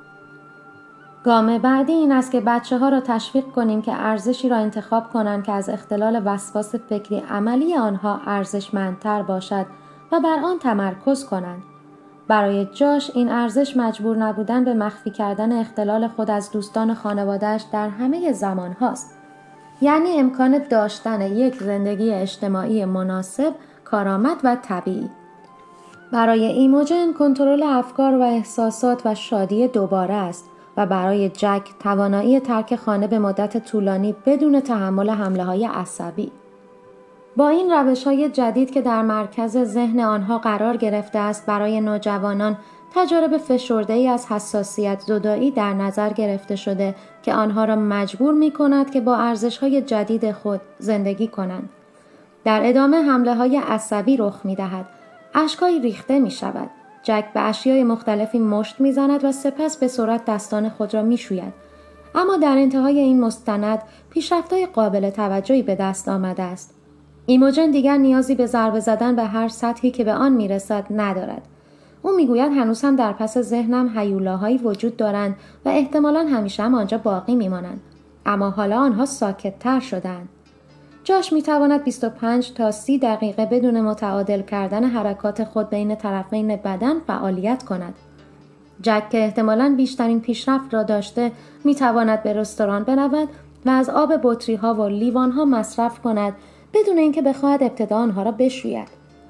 گام بعدی این است که بچه‌ها را تشویق کنیم که ارزشی را انتخاب کنند که از اختلال وسواس فکری عملی آنها ارزشمندتر باشد و بر آن تمرکز کنند. برای جاش این ارزش مجبور نبودن به مخفی کردن اختلال خود از دوستان و خانواده‌اش در همه زمان هاست. یعنی امکان داشتن یک زندگی اجتماعی مناسب، کارآمد و طبیعی. برای ایموجن کنترل افکار و احساسات و شادی دوباره است و برای جک توانایی ترک خانه به مدت طولانی بدون تحمل حمله‌های عصبی. با این روش‌های جدید که در مرکز ذهن آنها قرار گرفته است، برای نوجوانان تجارب فشرده‌ای از حساسیت زدایی در نظر گرفته شده که آنها را مجبور می‌کند که با ارزش‌های جدید خود زندگی کنند. در ادامه حمله‌های عصبی رخ می‌دهد. اشک‌هایی ریخته می‌شود. جک به اشیای مختلفی مشت می‌زند و سپس به سرعت دستان خود را می‌شوید. اما در انتهای این مستند پیشرفت‌های قابل توجهی به دست آمده است. ایموجن دیگر نیازی به ضربه زدن به هر سطحی که به آن می‌رسد ندارد. او می‌گوید هنوز هم در پس ذهنم هیولاهایی وجود دارند و احتمالاً همیشه هم آنجا باقی می‌مانند. اما حالا آنها ساکت‌تر شدند. جاش می‌تواند 25 تا 30 دقیقه بدون متعادل کردن حرکات خود بین طرفین بدن فعالیت کند. جک که احتمالاً بیشترین پیشرفت را داشته می‌تواند به رستوران برود و از آب بطری‌ها و لیوان‌ها مصرف کند بدون اینکه بخواهد ابتدا آنها را بشوید.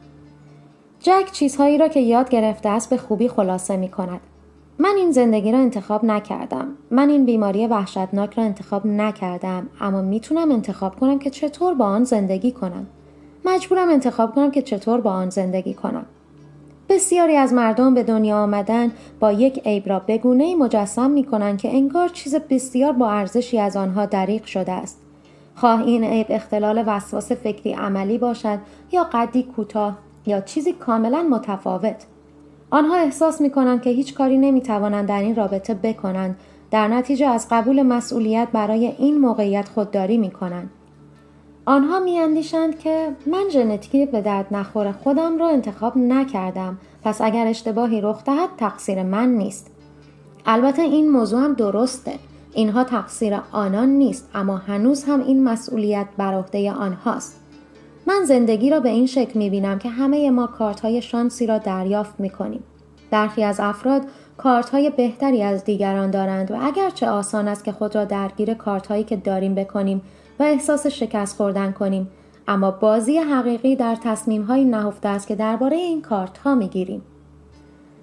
جک چیزهایی را که یاد گرفته است به خوبی خلاصه می‌کند. من این زندگی را انتخاب نکردم. من این بیماری وحشتناک را انتخاب نکردم، اما میتونم انتخاب کنم که چطور با آن زندگی کنم. مجبورم انتخاب کنم که چطور با آن زندگی کنم. بسیاری از مردم به دنیا آمدن با یک عیب را به گونه‌ای مجسم می‌کنند که انگار چیز بسیار با ارزشی از آنها دریغ شده است. خواه این عیب اختلال وسواس فکری عملی باشد یا قدی کوتاه یا چیزی کاملا متفاوت. آنها احساس می‌کنند که هیچ کاری نمی‌توانند در این رابطه بکنند. در نتیجه از قبول مسئولیت برای این موقعیت خودداری می‌کنند. آنها می‌اندیشند که من ژنتیکی به درد نخور خودم را انتخاب نکردم، پس اگر اشتباهی رخ دهد تقصیر من نیست. البته این موضوع هم درسته. اینها تقصیر آنان نیست، اما هنوز هم این مسئولیت بر عهده آنهاست. من زندگی را به این شکل می‌بینم که همه ما کارت‌های شانسی را دریافت می‌کنیم. برخی از افراد کارت‌های بهتری از دیگران دارند و اگرچه آسان است که خود را درگیر کارت‌هایی که داریم بکنیم و احساس شکست خوردن کنیم، اما بازی حقیقی در تصمیم‌های نهفته است که درباره این کارت‌ها می‌گیریم.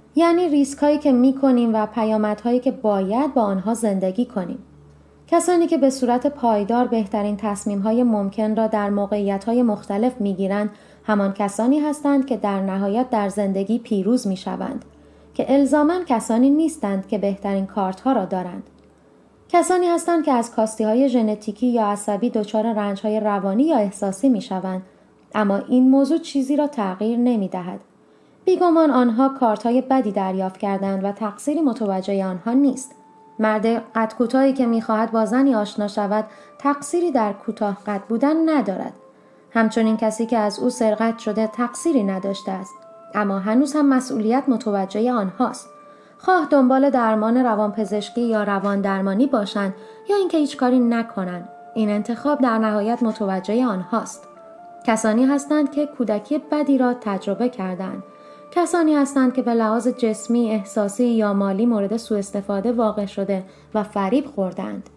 یعنی ریسک هایی که می کنیم و پیامدهایی که باید با آنها زندگی کنیم. کسانی که به صورت پایدار بهترین تصمیم های ممکن را در موقعیت های مختلف می گیرند همان کسانی هستند که در نهایت در زندگی پیروز می شوند، که الزاماً کسانی نیستند که بهترین کارت ها را دارند. کسانی هستند که از کاستی های ژنتیکی یا عصبی دچار رنج های روانی یا احساسی می شوند، اما این موضوع چیزی را تغییر نمی دهد. بیگمان آنها کارت های بدی دریافت کردند و تقصیری متوجه آنها نیست. مرد قد کوتاهی که می‌خواهد با زنی آشنا شود تقصیری در کوتاه قد بودن ندارد. همچنین کسی که از او سرقت شده تقصیری نداشته است، اما هنوز هم مسئولیت متوجه آنهاست. خواه دنبال درمان روانپزشکی یا روان درمانی باشند یا اینکه هیچ کاری نکنند، این انتخاب در نهایت متوجه آنهاست. کسانی هستند که کودکی بدی را تجربه کردند. کسانی هستند که به لحاظ جسمی، احساسی یا مالی مورد سوء استفاده واقع شده و فریب خوردند.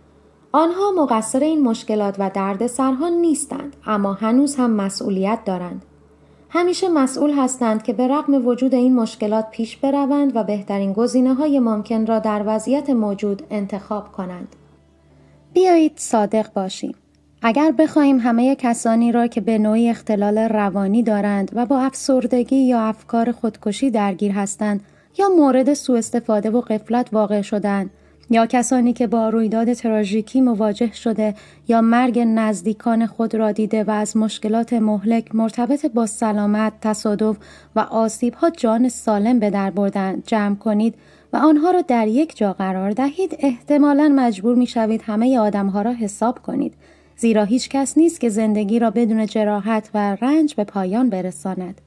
آنها مقصر این مشکلات و دردسرها نیستند، اما هنوز هم مسئولیت دارند. همیشه مسئول هستند که به رغم وجود این مشکلات پیش بروند و بهترین گزینه‌های ممکن را در وضعیت موجود انتخاب کنند. بیایید صادق باشیم. اگر بخواهیم همه کسانی را که به نوعی اختلال روانی دارند و با افسردگی یا افکار خودکشی درگیر هستند یا مورد سوء استفاده و غفلت واقع شدند یا کسانی که با رویداد تراژیکی مواجه شده یا مرگ نزدیکان خود را دیده و از مشکلات مهلک مرتبط با سلامت، تصادف و آسیب‌ها جان سالم به در بردند جمع کنید و آنها را در یک جا قرار دهید، احتمالاً مجبور می‌شوید همه آدم‌ها را حساب کنید، زیرا هیچ کس نیست که زندگی را بدون جراحت و رنج به پایان برساند.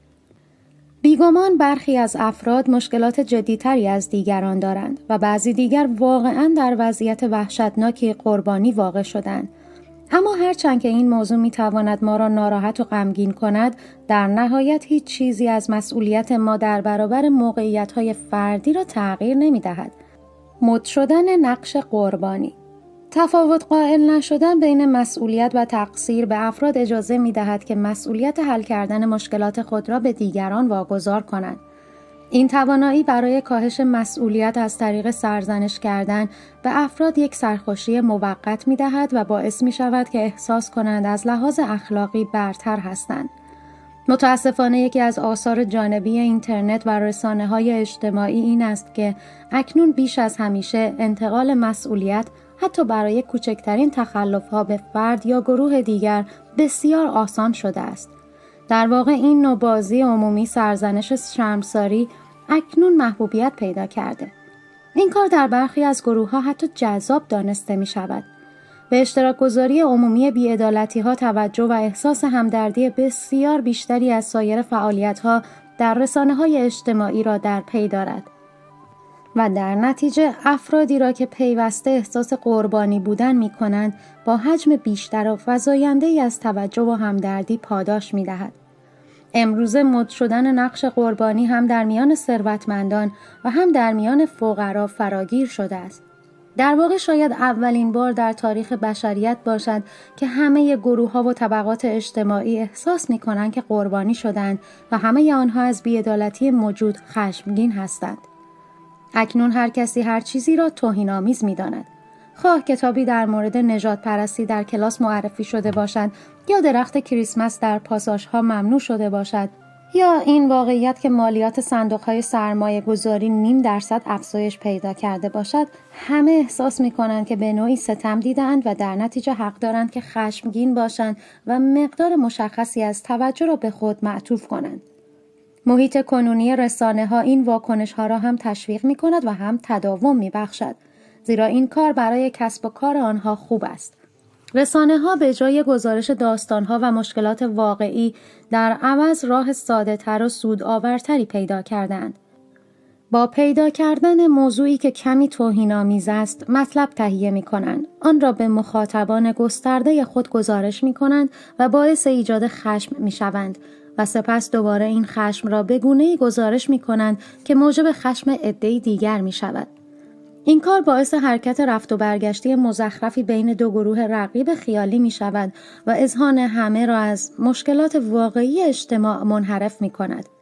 بیگمان برخی از افراد مشکلات جدی‌تری از دیگران دارند و بعضی دیگر واقعاً در وضعیت وحشتناکی قربانی واقع شدند. اما هرچند که این موضوع می‌تواند ما را ناراحت و غمگین کند، در نهایت هیچ چیزی از مسئولیت ما در برابر موقعیت‌های فردی را تغییر نمی‌دهد. مد شدن نقش قربانی. تفاوت قائل نشدن بین مسئولیت و تقصیر به افراد اجازه می‌دهد که مسئولیت حل کردن مشکلات خود را به دیگران واگذار کنند. این توانایی برای کاهش مسئولیت از طریق سرزنش کردن به افراد یک سرخوشی موقت می‌دهد و باعث می‌شود که احساس کنند از لحاظ اخلاقی برتر هستند. متاسفانه یکی از آثار جانبی اینترنت و رسانه‌های اجتماعی این است که اکنون بیش از همیشه انتقال مسئولیت حتی برای کوچکترین تخلف‌ها به فرد یا گروه دیگر بسیار آسان شده است. در واقع این نوع بازی عمومی سرزنش شرمساری اکنون محبوبیت پیدا کرده. این کار در برخی از گروه‌ها حتی جذاب دانسته می‌شود. به اشتراک گذاری عمومی بی‌عدالتی‌ها توجه و احساس همدردی بسیار بیشتری از سایر فعالیت‌ها در رسانه‌های اجتماعی را در پی دارد. و در نتیجه افرادی را که پیوسته احساس قربانی بودن می کنند با حجم بیشتر و فزاینده‌ای از توجه و همدردی پاداش می دهد. امروزه مد شدن نقش قربانی هم در میان ثروتمندان و هم در میان فقرا فراگیر شده است. در واقع شاید اولین بار در تاریخ بشریت باشد که همه گروه‌ها و طبقات اجتماعی احساس می کنند که قربانی شدند و همه آنها از بی‌عدالتی موجود خشمگین هستند. اکنون هر کسی هر چیزی را توهین‌آمیز می‌داند. خواه کتابی در مورد نژاد پرستی در کلاس معرفی شده باشد یا درخت کریسمس در پاساژها ممنوع شده باشد یا این واقعیت که مالیات صندوق‌های سرمایه‌گذاری 0.5% افزایش پیدا کرده باشد، همه احساس می‌کنند که به نوعی ستم دیده‌اند و در نتیجه حق دارند که خشمگین باشند و مقدار مشخصی از توجه را به خود معطوف کنند. محیط کنونی رسانه‌ها این واکنش‌ها را هم تشویق می‌کند و هم تداوم می‌بخشد، زیرا این کار برای کسب و کار آنها خوب است. رسانه‌ها به جای گزارش داستان‌ها و مشکلات واقعی در عوض راه ساده‌تر و سودآورتری پیدا کردند. با پیدا کردن موضوعی که کمی توهین‌آمیز است، مطلب تهیه می‌کنند، آن را به مخاطبان گسترده خود گزارش می‌کنند و باعث ایجاد خشم می‌شوند و سپس دوباره این خشم را به گونه‌ای گزارش می‌کنند که موجب خشم عده‌ای دیگر می‌شود. این کار باعث حرکت رفت و برگشتی مزخرفی بین دو گروه رقیب خیالی می‌شود و اذهان همه را از مشکلات واقعی اجتماع منحرف می‌کند.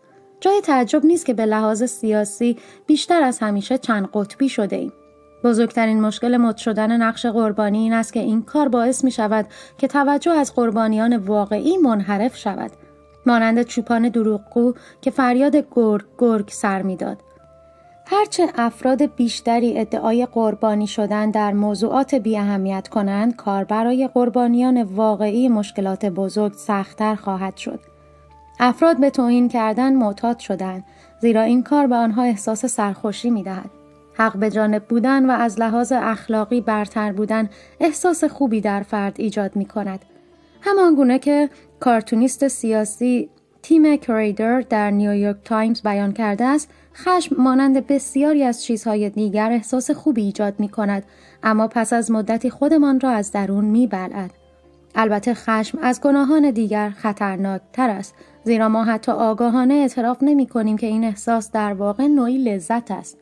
جای تعجب نیست که به لحاظ سیاسی بیشتر از همیشه چند قطبی شده ایم. بزرگترین مشکل مد شدن نقش قربانی این است که این کار باعث می شود که توجه از قربانیان واقعی منحرف شود. مانند چوپان دروغگو که فریاد گرگ گرگ سر می داد. هرچه افراد بیشتری ادعای قربانی شدن در موضوعات بی اهمیت کنند، کار برای قربانیان واقعی مشکلات بزرگ سخت‌تر خواهد شد. افراد به توهین کردن معتاد شدند، زیرا این کار به آنها احساس سرخوشی می‌دهد. حق به جانب بودن و از لحاظ اخلاقی برتر بودن احساس خوبی در فرد ایجاد می‌کند. همان گونه که کارتونیست سیاسی تیم کریدر در نیویورک تایمز بیان کرده است، خشم مانند بسیاری از چیزهای دیگر احساس خوبی ایجاد می‌کند، اما پس از مدتی خودمان را از درون می‌بلعد. البته خشم از گناهان دیگر خطرناک‌تر است، زیرا ما حتی آگاهانه اعتراف نمی‌کنیم که این احساس در واقع نوعی لذت است.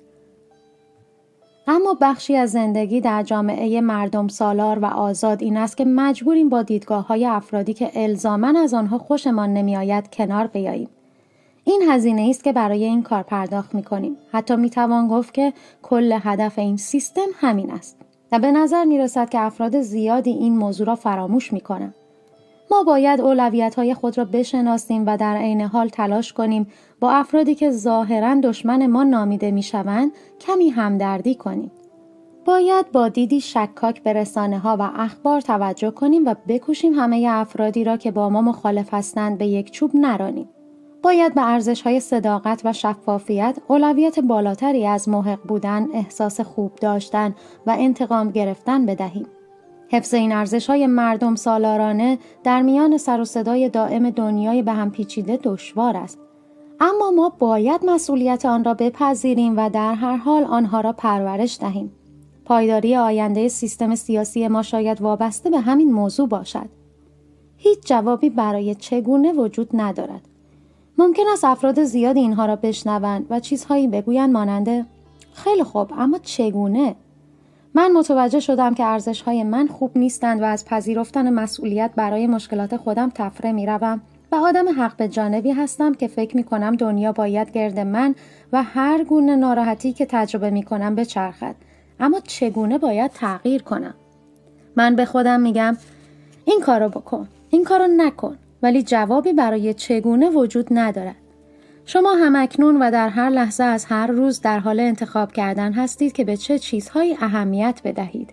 اما بخشی از زندگی در جامعه مردم سالار و آزاد این است که مجبوریم با دیدگاه‌های افرادی که الزاماً از آنها خوشمان نمی‌آید کنار بیاییم. این هزینه است که برای این کار پرداخت می‌کنیم. حتی می‌توان گفت که کل هدف این سیستم همین است. و به نظر می‌رسد که افراد زیادی این موضوع را فراموش می‌کنند. ما باید اولویت‌های خود را بشناسیم و در عین حال تلاش کنیم با افرادی که ظاهراً دشمن ما نامیده می‌شوند کمی همدردی کنیم. باید با دیدی شکاک به رسانه‌ها و اخبار توجه کنیم و بکوشیم همه افرادی را که با ما مخالف هستند به یک چوب نرانیم. باید به ارزش‌های صداقت و شفافیت اولویت بالاتری از محق بودن، احساس خوب داشتن و انتقام گرفتن بدهیم. حفظ این ارزش‌های مردم سالارانه در میان سر و صدای دائم دنیای به هم پیچیده دشوار است. اما ما باید مسئولیت آن را بپذیریم و در هر حال آنها را پرورش دهیم. پایداری آینده سیستم سیاسی ما شاید وابسته به همین موضوع باشد. هیچ جوابی برای چگونه وجود ندارد. ممکن است افراد زیادی اینها را بشنوند و چیزهایی بگویند مانند خیلی خوب، اما چگونه؟ من متوجه شدم که ارزش‌های من خوب نیستند و از پذیرفتن مسئولیت برای مشکلات خودم تفره می‌روم و آدم حق به جانبی هستم که فکر می‌کنم دنیا باید گرد من و هر گونه ناراحتی که تجربه می‌کنم بچرخد. اما چگونه باید تغییر کنم؟ من به خودم میگم این کارو بکن، این کارو نکن، ولی جوابی برای چگونه وجود ندارد. شما همکنون و در هر لحظه از هر روز در حال انتخاب کردن هستید که به چه چیزهایی اهمیت بدهید.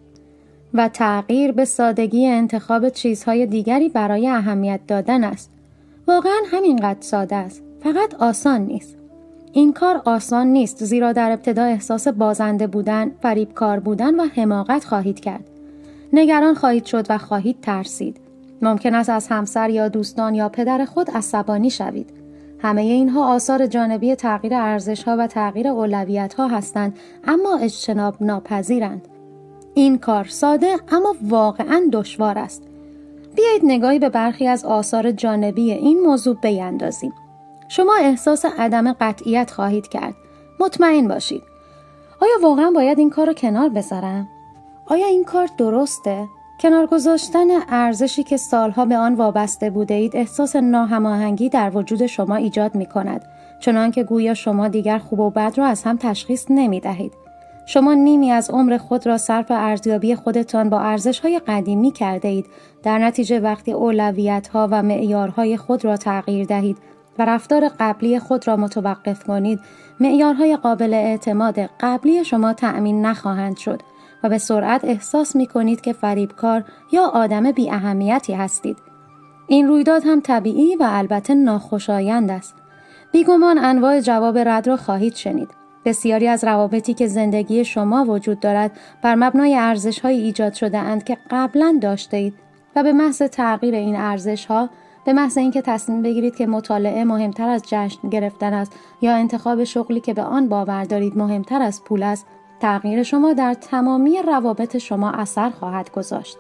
و تغییر به سادگی انتخاب چیزهای دیگری برای اهمیت دادن است. واقعا همینقدر ساده است. فقط آسان نیست. این کار آسان نیست، زیرا در ابتدا احساس بازنده بودن، فریبکار بودن و حماقت خواهید کرد. نگران خواهید شد و خواهید ترسید. ممکن است از همسر یا دوستان یا پدر خود عصبانی شوید. همه اینها آثار جانبی تغییر ارزش‌ها و تغییر اولویت‌ها هستند، اما اجتناب ناپذیرند. این کار ساده اما واقعاً دشوار است. بیایید نگاهی به برخی از آثار جانبی این موضوع بیندازیم. شما احساس عدم قطعیت خواهید کرد. مطمئن باشید. آیا واقعاً باید این کار رو کنار بذارم؟ آیا این کار درسته؟ کنار گذاشتن ارزشی که سالها به آن وابسته بوده اید احساس ناهماهنگی در وجود شما ایجاد می کند، چنان که گویا شما دیگر خوب و بد را از هم تشخیص نمی دهید. شما نیمی از عمر خود را صرف ارزیابی خودتان با ارزش‌های قدیمی کرده اید. در نتیجه وقتی اولویت‌ها و معیارهای خود را تغییر دهید و رفتار قبلی خود را متوقف کنید، معیارهای قابل اعتماد قبلی شما تأمین نخواهند شد و به سرعت احساس می کنید که فریبکار یا آدم بی اهمیتی هستید. این رویداد هم طبیعی و البته ناخوشایند است. بیگمان انواع جواب رد را خواهید شنید. بسیاری از روابطی که زندگی شما وجود دارد بر مبنای ارزش‌هایی ایجاد شده اند که قبلاً داشته اید و به محض تغییر این ارزش‌ها، به محض اینکه تصمیم بگیرید که مطالعه مهمتر از جشن گرفتن است یا انتخاب شغلی که به آن باور دارید مهمتر از پول است، تغییر شما در تمامی روابط شما اثر خواهد گذاشت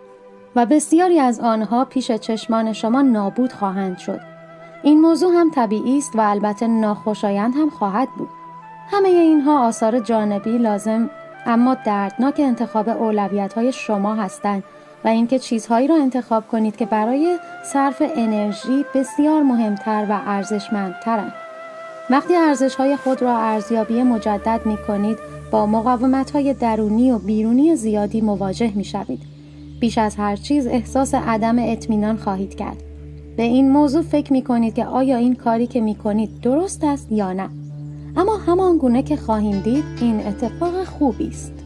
و بسیاری از آنها پیش چشمان شما نابود خواهند شد. این موضوع هم طبیعی است و البته ناخوشایند هم خواهد بود. همه اینها آثار جانبی لازم اما دردناک انتخاب اولویت‌های شما هستند و اینکه چیزهایی را انتخاب کنید که برای صرف انرژی بسیار مهمتر و ارزشمندترند. وقتی ارزش‌های خود را ارزیابی مجدد می‌کنید، با مقاومت‌های درونی و بیرونی زیادی مواجه می‌شوید. بیش از هر چیز احساس عدم اطمینان خواهید کرد. به این موضوع فکر می‌کنید که آیا این کاری که می‌کنید درست است یا نه. اما همان گونه که خواهیم دید، این اتفاق خوبی است.